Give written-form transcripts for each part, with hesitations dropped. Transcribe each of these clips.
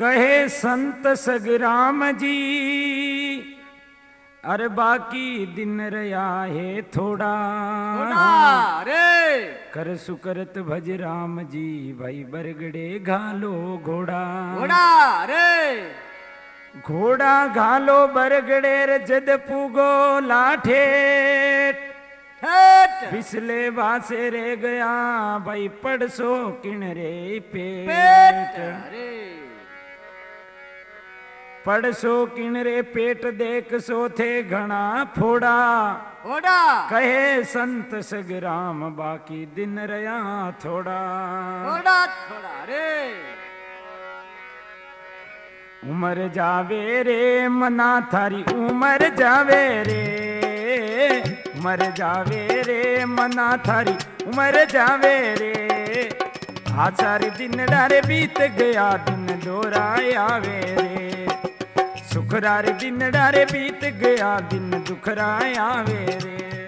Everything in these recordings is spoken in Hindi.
कहे संत सगराम जी, अरे बाकी दिन रया है थोड़ा रे कर सुकरत भज राम जी, भाई बरगड़े घालो घोड़ा रे घोड़ा घालो बरगड़े रे जद पुगो लाठे पिछले बासे रे गया भाई पड़सो किन रे पेट पड़सो किन रे पेट देख सो थे घना फोड़ा कहे संत सगराम बाकी दिन रया थोड़ा रे उमर जावे रे मना थारी उमर जावे रे उमर जावे रे मना थारी उमर जावे रे आचार दिन डारे बीत गया दिन दोहराया आवे रे सुखरार दिन डारे बीत गया दिन दुखराया आवे रे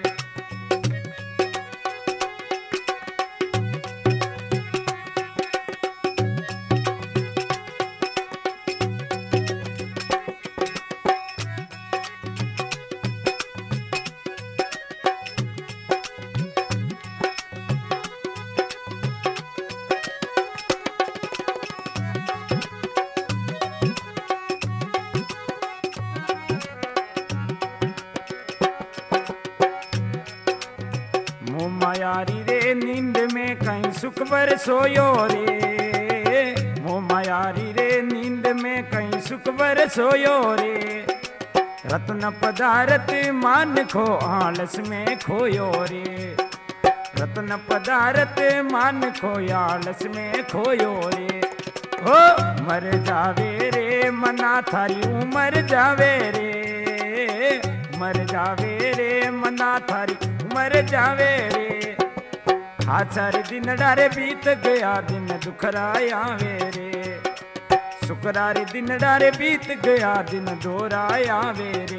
मायारी रे नींद में कहीं सुख बर सोयो रे मो मायारी रे नींद में कहीं सुख बर सोयो रे रत्न पदारथ मान खो आलस में खोयो रे रत्न पदारथ मान खो आलस में खोयो रे हो मर जावे रे मना थारी उमर जावे रे मर जावे रे मना थारी उमर जावे रे आचार दिन डारे बीत गया दिन दुखराया वे रे सुखरारे दिन डारे बीत गया दिन दोहराया वे रे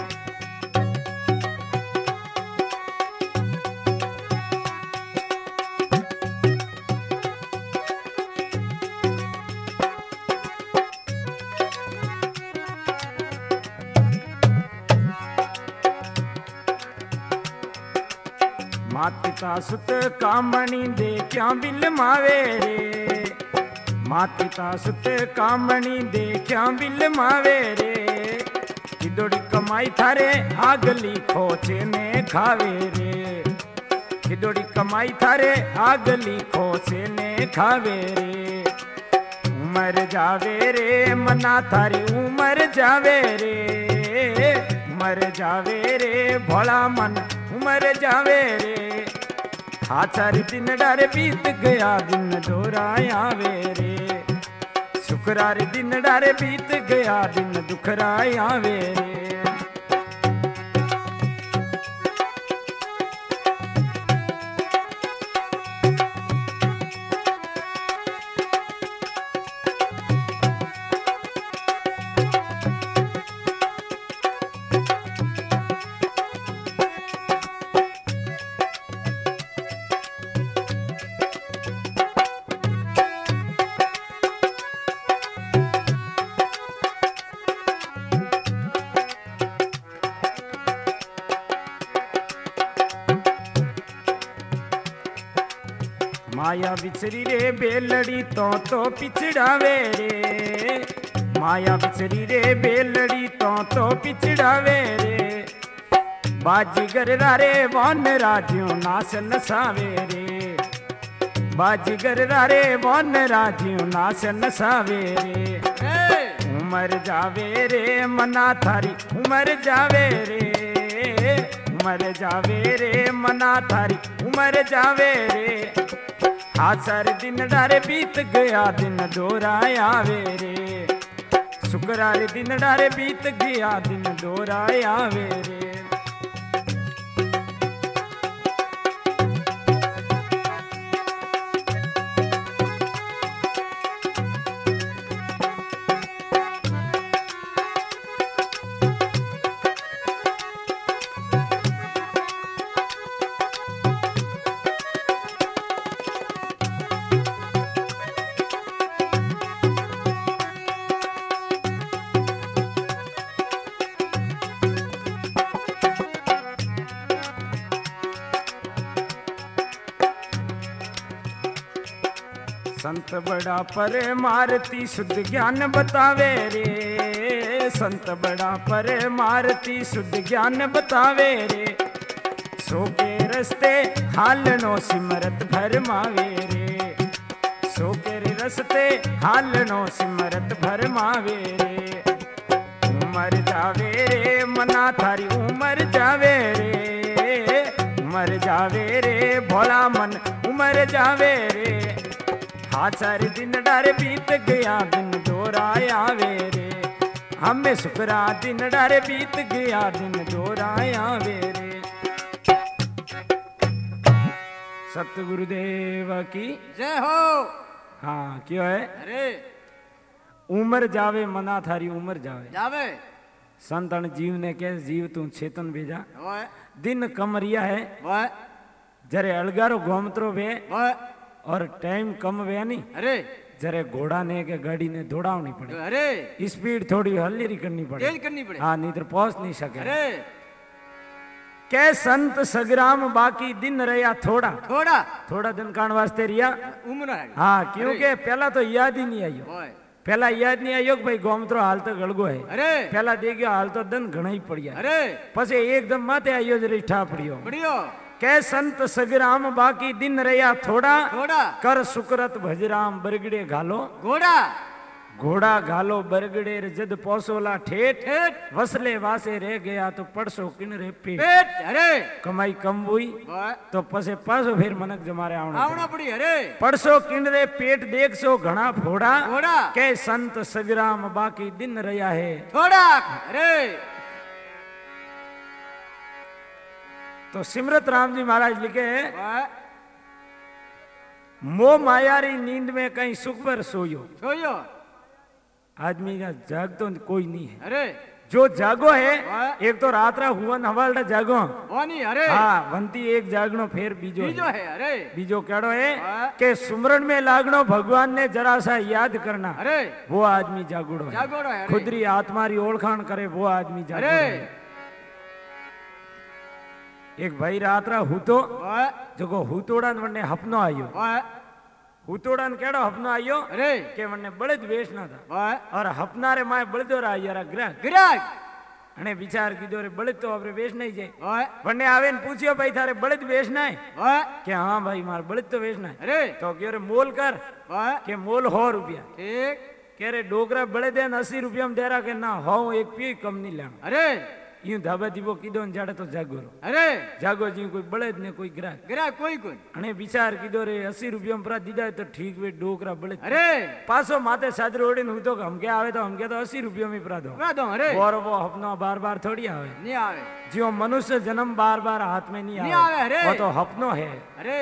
मात पिता सुत कामणी दे क्या बिल मावे रे मात पिता सुत कामणी दे क्या बिल मावे रे किदोड़ी कमाई थारे आगली खोचे ने खावे रे किदोड़ी कमाई थारे आगली खोचे ने खावे रे उमर जावे रे मना थारी उमर जावे रे उमर जावे रे भोला मन उमर जावे रे आचार दिन डारे बीत गया दिन दोहराया वे रे सुखरार दिन डारे बीत गया दिन दुखराया वे रे माया बिछरी रे बेलड़ी तो पिछड़ावे रे माया बिछरी रे बेलड़ी तो पिछड़ावे रे बाजीगर रे वन राजियों नास नसावे रे बाजीगर रे वन राजियों नास नसावे रे उमर जावे रे मना थारी उमर जावे रे उमर जावे रे मना थारी उमर जावे रे आचार दिन डारे बीत गया दिन दोहराया वे रे सुखरारे दिन डारे बीत गया दिन दोहराया वे रे संत बड़ा परमार्थी शुद्ध ज्ञान बतावे रे, संत बड़ा परमार्थी शुद्ध ज्ञान बतावे रे, सो के रस्ते हालनो सिमरत भरमावे रे, सो के रस्ते हालनो सिमरत भरमावे रे। उमर जावे रे मना थारी उमर जावे रे, उमर जावे रे भोला मन उमर जावे रे। हाचार दिन डारे बीत गया दिन दोहराया वे रे, हमें शुक्रा दिन डारे बीत गया दिन दोहराया वे रे। सतगुरुदेव की जय हो। हाँ क्यों है? अरे उमर जावे मना थारी उमर जावे जावे। संतन जीव ने कह जीव तू चेतन भेजा, ओए दिन कम रिया है ओए जरे अलगारो घोमतरो वे ओए। और टाइम कम वे नहीं, अरे जरे घोड़ा ने के गाड़ी ने दौड़ावनी पड़े, अरे स्पीड थोड़ी हल्ली करनी पड़े, तेज करनी पड़े। हाँ नहीं तो पहुंच नहीं सके। अरे कै संत सग्राम बाकी दिन रहा थोड़ा, थोड़ा थोड़ा दिन कान वास्ते रिया उम्र है। हाँ क्योंकि पहला तो याद ही नहीं आयो, ओए पहला याद नहीं आयो कि भाई गोमत्रो हाल तो गड़गो है। अरे पहला देखियो हाल तो दिन घना ही पड़िया, अरे पछे एकदम माते आयो जरी ठा पड़ियो। बढ़ियो कै संत सग्राम बाकी दिन रहा थोड़ा, थोड़ा कर सुकरत भजराम बरगड़े घालो, घोड़ा घोड़ा घालो बरगड़े जद पौसोला ठेठ, ठेठ वसले वासे रह गया तो पड़सो किनरे पेट। पेट। अरे कमाई कम हुई ओए तो पसे पासो फिर मनक जमारे आवना आवना पड़ी। अरे पड़सो किनरे पेट देख सो घना फोड़ा, घोड़ा के संत सग्राम बाकी दिन रहा है थोड़ा। अरे तो सिमरत राम जी महाराज लिखे ओए मोह मायारी नींद में कहीं सुख पर सोयो, सोयो। आदमी का जाग तो कोई नहीं है, अरे जो जागो है वाह। एक तो रात्रा हुआ हवालटा जागो वो नहीं। अरे हाँ वंती एक जागनो फिर बीजो बीजो है। है। अरे बीजो केड़ो है वाह। के सुमरन में लागनो भगवान ने जरा सा याद करना, अरे वो आदमी जागुड़ो है, जागोड़ो है। अरे खुदरी आत्मारी ओळखाण करे वो आदमी जागुड़ो अरे है। एक भाई रात्रा हूतो ओए जो हूतोड़ा वने हपनो आयो, ओए हूतोड़ा केड़ो हपनो आयो अरे के वने बड़े द्वेष ना था ओए और हपनारे माए बड़दो रा यारा ग्रह गिराज। अने विचार कीधो रे बड़े तो अपने वेश नहीं जाए, ओए वने आवे ने पूछियो भाई थारे बड़े वेश ना है ओए के हाँ भाई मार बड़े तो वेश ना है। अरे तो क्यों रे मोल कर ओए के मोल 100 रुपया, ठीक। कह रे डोकरा बड़े देन 80 रुपया में दे रहा के ना हो एक पी कम नहीं लेना। अरे यूं धाबा दीबो कीधो ने जाड़े तो जागो रो, अरे जागो जी कोई बड़े ने कोई ग्राहक गिरा कोई कोई। अने विचार कीधो रे 80 रुपया में परा दीदा तो ठीक वे डोकरा बड़े अरे पासो माथे सादर ओढ़ी हूं तो हम क्या आवे तो हम क्या तो 80 रुपया में परा दो ना दो। अरे और वो अपना बार बार थोड़ी आवे, नहीं आवे। जो मनुष्य जन्म बार बार हाथ में नहीं नहीं आवे, आवे। अरे वो तो हपनो है। अरे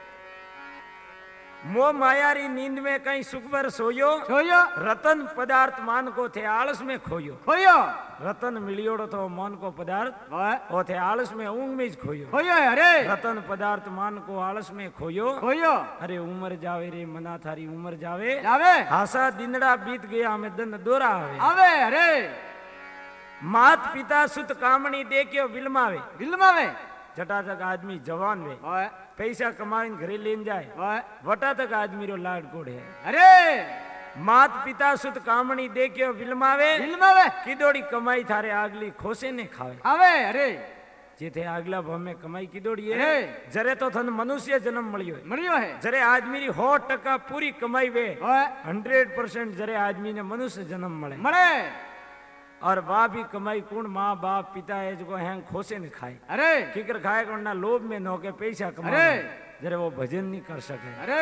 मोह मायारी नींद में कहीं सुख पर सोयो, सोयो रतन पदार्थ मान को थे आलस में खोयो, खोयो। रतन मिलियोड़ो तो मन को पदार्थ ओए ओ थे आलस में ऊंग में खोयो, खोयो है। अरे रतन पदार्थ मान को आलस में खोयो। खोयो अरे उमर जावे रे मना थारी उमर जावे, जावे हासा दिनड़ा बीत गया हमें दिन दोरा आवे। आवे। अरे मात पिता सुत कामणी देखियो बिलमावे, बिलमावे। जटाजक आदमी जवान वे ओए पैसा कमाइन घरे लेन जाए, ओए वटा तक आदमी रो लाड कोड़ है। अरे मात पिता सुत कामणी देखियो बिलमावे, बिलमावे किदोड़ी कमाई थारे आगली खोसे ने खावे। आवे। अरे जेथे आगला भमे कमाई किदोड़ी है अरे जरे तो थन मनुष्य जन्म मळियो है, मरियो है। जरे आदमी री 100% पूरी कमाई वे ओए 100% जरे आदमी ने मनुष्य जन्म मळे, मरे। और वाह भी कमाई कुण माँ बाप पिता है जो हैंग खोसे ने खाए। अरे किकर खाए करना लोभ में नो के पैसा कमा, अरे जरे वो भजन नहीं कर सके। अरे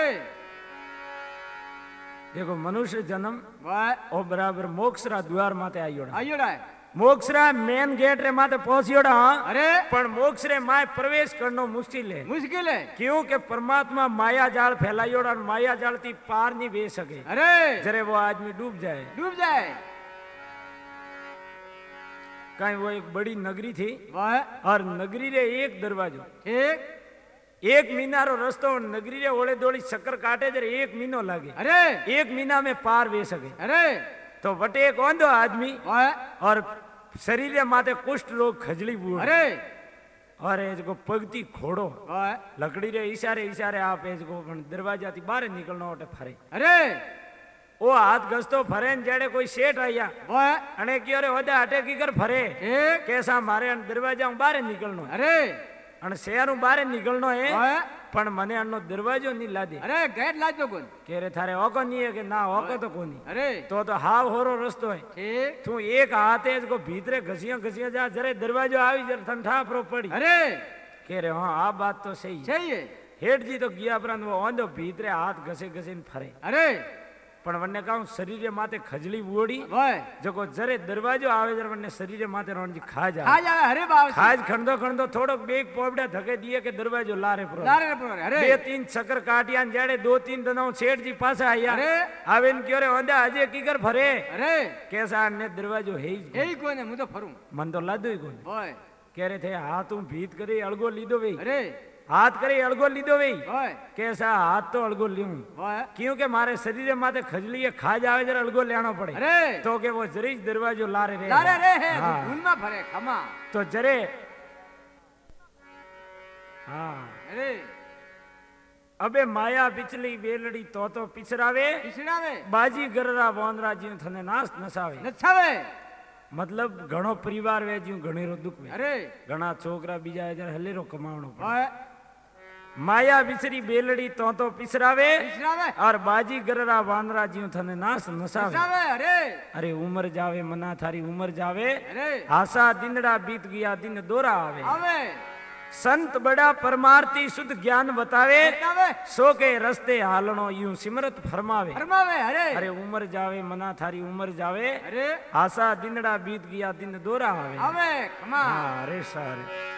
देखो मनुष्य जन्म ओए ओ बराबर मोक्षरा द्वार माते आयोड़ा, आयोड़ा है। मोक्षरा मेन गेट रे माते पहुंचियोड़ा। अरे पण मोक्ष रे माय प्रवेश करनो मुश्किल है, मुश्किल है। क्योंकि परमात्मा माया जाल फैलायोड़ा और माया जाल थी पार नहीं बे सके, अरे जरे वो आदमी डूब जाए। डूब जाए। कहीं वो एक बड़ी नगरी थी ओए और नगरी रे एक दरवाजो, ठीक। एक मीनारो रस्तो, नगरी रे ओले दोड़ी चक्कर काटे जरे 1 महीनो लागे, अरे 1 महीना में पार वे सके। अरे तो वटे एक ओंधो आदमी ओए और शरीर माथे कुष्ठ रोग खजली बूढ़, अरे और इसको पगती खोड़ो वाह लकड़ी रे इशारे इशारे आप इसको दरवाजा थी बाहर निकलनो ओटे फरे अरे ओ हाथ गसतो फरे न जेड़े कोई सेठ आया वाह अने कियो रे ओदे हटे की कर फरे ठीक कैसा मारे दरवाजा बाहर निकलनो अरे अने शहर बाहर निकलनो है वाह पण मने अनो दरवाजो नहीं लादे अरे गेट लाजो कोन के रे थारे ओको नहीं है के ना ओको तो कोनी अरे तो हाव होरो रस्तो है ठीक तू एक हाथे इसको भीतरे घसिया घसिया जा जरे दरवाजो आई जर ठंडा प्रो पड़ी अरे के रे हां आ बात तो सही है सही है हेठ जी तो गया परंतु वो ओंधो भीतरे हाथ घसे घसे फरे अरे पण वन्ने कहूं शरीर माथे खजली वोड़ी वाह जको जरे दरवाजो आवे जर वन्ने शरीर माथे रोणजी खा जा आ जावे अरे बाबा खाज खंडो खंडो थोड़ो बेग पोबड़ा धके दिए के दरवाजो लारे प्रो लारे रे अरे बे तीन चक्कर काटिया न जेड़े दो तीन दिनों सेठ जी पासा आया अरे आवेन क्यों रे ओंधे अजे की कर फरे अरे कैसा ने दरवाजो है ही यही कोने मु तो फरू मन तो लादो ही कोनी वाह कह रहे थे हाथ तू भीत करे अड़गो लीदो वे अरे हाथ करे अड़गो लीदो वे वाह कैसा हाथ तो अड़गो ल्यूं वाह क्योंकि मारे शरीर माथे खजली है खा जावे जरा अड़गो लेना पड़े अरे तो के वो जरीज दरवाजो लारे रे लारे रे है हाँ। भूल में फरे खमा तो जरे हाँ अरे अबे माया पिछली बेलड़ी तो पिछरावे पिछड़ावे बाजी गररा बोंदरा जी थने नास नसावे नछावे मतलब घणो परिवार वे जी घणेरो दुख वे अरे घणा छोकरा बीजा जरा हलेरो कमावणो पड़े वाह माया बिसरी बेलड़ी तो पिछरावे पिछड़ावे और बाजी गररा बांदरा जी थने नास नसावे नछावे अरे अरे उम्र जावे मना थारी उम्र जावे अरे आशा दिनड़ा बीत गया दिन दोरा आवे आवे संत बड़ा परमार्थी शुद्ध ज्ञान बतावे बतावे सो के रस्ते हालनो यूं सिमरत फरमावे फरमावे अरे अरे उम्र जावे मना थारी उम्र जावे अरे आशा दिनड़ा बीत गया दिन दोरा आवे आवे खमा हाँ अरे सारे